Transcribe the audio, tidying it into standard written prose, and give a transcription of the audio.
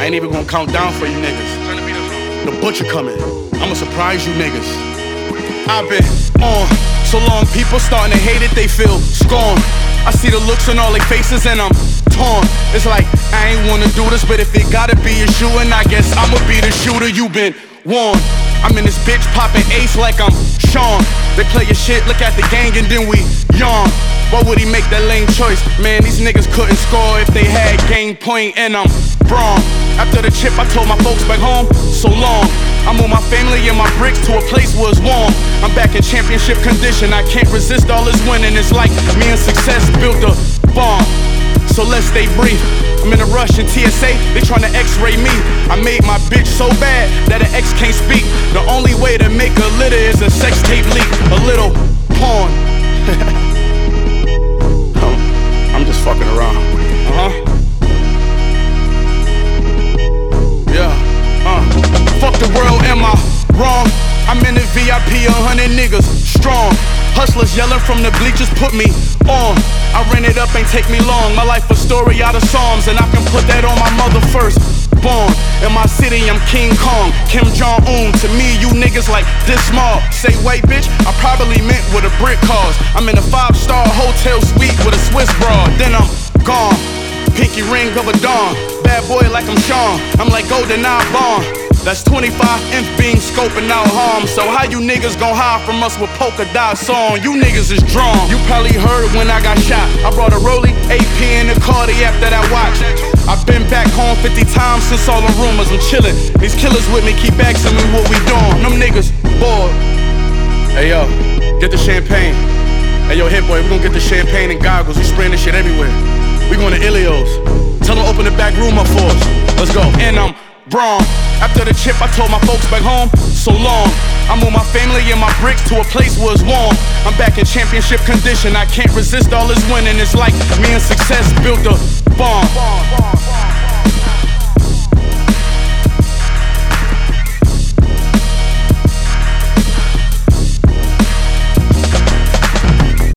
ain't even gonna count down for you niggas. The butcher coming. I'ma surprise you niggas. I've been on so long, people starting to hate it, they feel scorn. I see the looks on all their faces and I'm torn. It's like, I ain't wanna do this, but if it gotta be a shoe, and I guess I'ma be the shooter, you been warned. I'm in this bitch popping ace like I'm Sean. They play your shit, look at the gang and then we yawn. Why would he make that lame choice? Man, these niggas couldn't score if they had game point and I'm Braun. After the chip, I told my folks back home, so long. I moved my family and my bricks to a place where it's warm. I'm back in championship condition, I can't resist all this winning. It's like me and success built a bomb. So let's stay brief. I'm in a rush in TSA, they tryna x-ray me. I made my bitch so bad that an ex can't speak. The only way to make a litter is a sex tape leak. A little porn. I'm just fucking around. Fuck the world, am I wrong? I'm in the VIP, 100 niggas strong. Hustlers yelling from the bleachers, put me on. I ran it up, ain't take me long. My life a story out of Psalms, and I can put that on my mother first born. In my city, I'm King Kong, Kim Jong-un. To me, you niggas like this small. Say wait, bitch, I probably meant what a brick cost. I'm in a 5-star hotel suite with a Swiss broad, then I'm gone. Pinky ring of a dawn, bad boy like I'm Sean. I'm like GoldenEye Bond. That's 25 inch beam scoping out harm. So how you niggas gon' hide from us with polka dots on? You niggas is drawn. You probably heard when I got shot. I brought a Rollie, AP in the Cartier after that watch. I've been back home 50 times since all the rumors. I'm chillin'. These killers with me keep asking me what we doing. Them niggas bored. Hey yo, get the champagne. Hey yo, hit boy, we gon' get the champagne and goggles. We spraying this shit everywhere. We going to Ilios. Tell them open the back room up for us. Let's go. And I'm Braun. After the chip, I told my folks back home, so long. I moved my family and my bricks to a place where it's warm. I'm back in championship condition, I can't resist all this winning. It's like me and success built a bomb.